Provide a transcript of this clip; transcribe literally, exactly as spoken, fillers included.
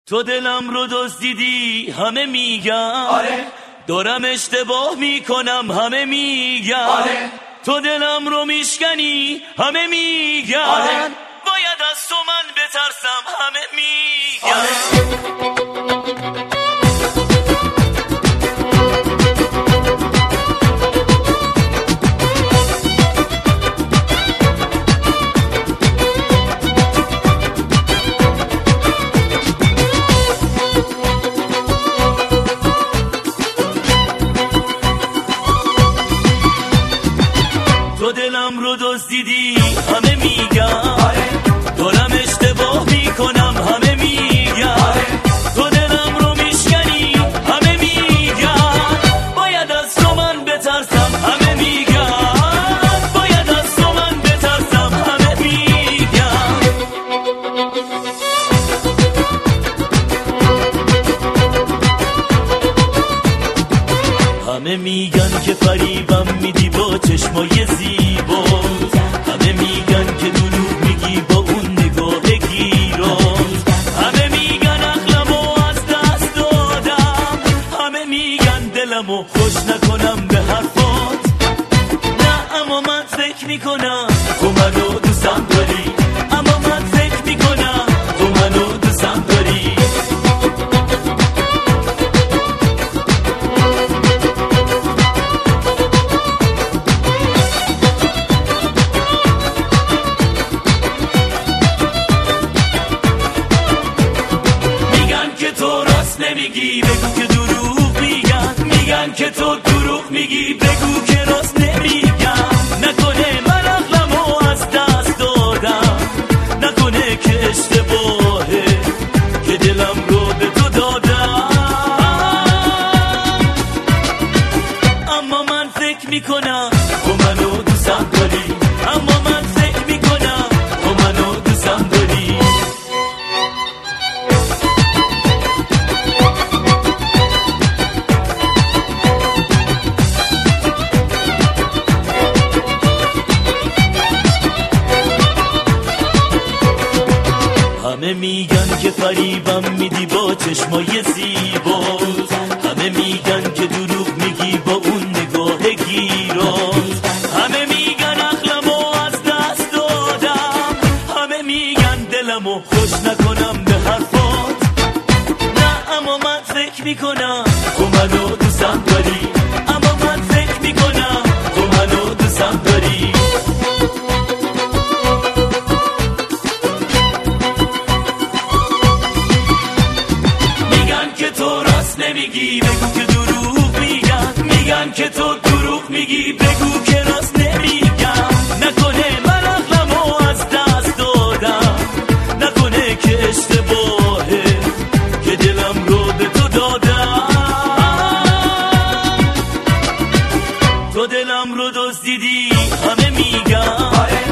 تو دلم رو دزدیدی همه میگن، آره دارم اشتباه میکنم همه میگن، آره تو دلم رو میشکنی همه میگن، آره باید از تو من بترسم همه میگن، آره تو دلم رو دزدیدی همه میگن، آره دارم اشتباه میکنم همه میگن، آره تو دلم رو میشکنی همه میگن، باید از تو من بترسم همه میگن، باید از تو من بترسم همه میگن. همه میگن که فریبم میدی با چشمای زیبا، همه میگن که دروغ میگی با اون نگاه گیرات، همه میگن عقلمو از دست دادم، همه میگن دلمو خوش نکنم به حرفات، نه اما من فکر میکنم تو منو دوستم داری، اما من فکر میکنم تو منو دوستم داری. نمیگی بگو که دروغ میگن، میگن که تو دروغ میگی بگو که راست نمیگن، نکنه من عقلمو از دست دادم، نکنه که اشتباهه که دلم رو به تو دادم، اما من فکر میکنم تو منو دوستم داری، اما من فکر میکنم تو منو دوستم داری. همه میگن که فریبم میدی با چشمای زیبا، همه میگن که دروغ میگی با اون نگاه گیرات، همه میگن عقلمو از دست دادم، همه میگن دلمو خوش نکنم به حرفات، نه اما من فکر میکنم تو منو دوستم داری، اما من فکر میکنم تو منو دوستم داری. نمیگی بگو که دروغ میگن، میگن که تو دروغ میگی بگو که راست نمیگن، نکنه من عقلمو از دست دادم، نکنه که اشتباهه که دلم رو به تو دادم، تو دلم رو دزدیدی همه میگن، آره